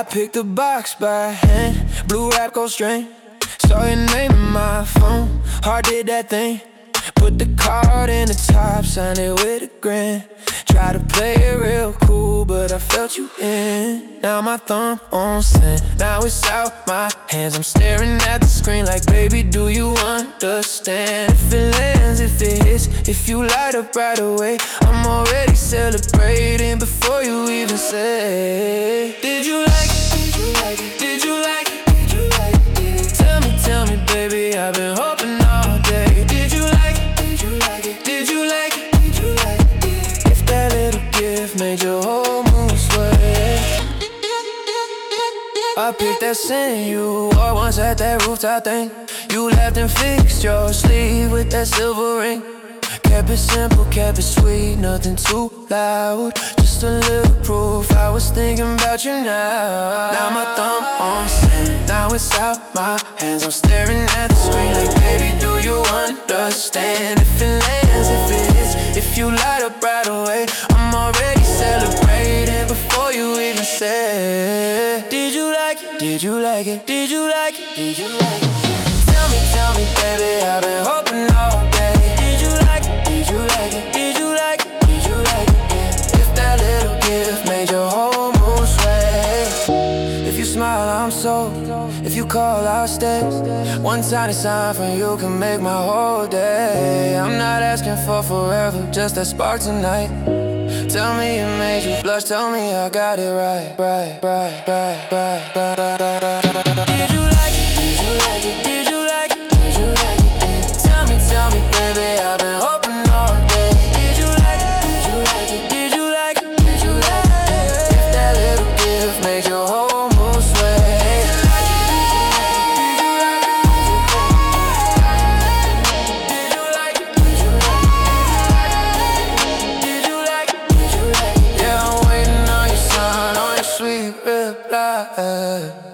picked the box by hand, blue wrap gold string. Saw your name in my phone, heart did that thing. Put the card in the top, signed it with a grin. Try to play it real cool, but I felt you in. Now my thumb on send, now it's out my hands. I'm staring at the screen like, baby, do you understand? If it lands, if it hits, if you light up right away, I'm already celebrating before you even say, did you like it? Did you like it? Did you like it? Did you like it? Tell me, baby, I've been hoping all day. Did you like it? Did you like it? Did you like it? Did you like it? If that little gift made your whole mood sway. I picked that scent you wore once at that rooftop thing. You left and fixed your sleeve with that silver ring. Kept it simple, kept it sweet, nothing too loud. Just a little proof I was thinking about you now. Now my thumb on send, now it's out my hands. I'm staring at the screen like, baby, do you understand? If it lands, if it hits, if you light up right away, I'm already celebrating before you even say, did you like it? Did you like it? Did you like it? Did you like it? Tell me, baby, I've been hoping all day. Did you like it? Did you like it? Did you like it? Did you like it? Yeah. If that little gift made your whole mood sway. If you smile, I'm sold. If you call, I'll stay. One tiny sign from you can make my whole day. I'm not asking for forever, just that spark tonight. Tell me it made you blush, tell me I got it right. Did you like it? Did you like it? Did you like it? Did you like it? Tell me, baby, I've been hoping all day. Did you like it? Did you like it? Did you like it? Did you like it? If that little gift made your whole mood sway. Did you like it? Did you like it? Did you like it? Did you like it? Yeah, I'm waiting on your son, on your sweet reply.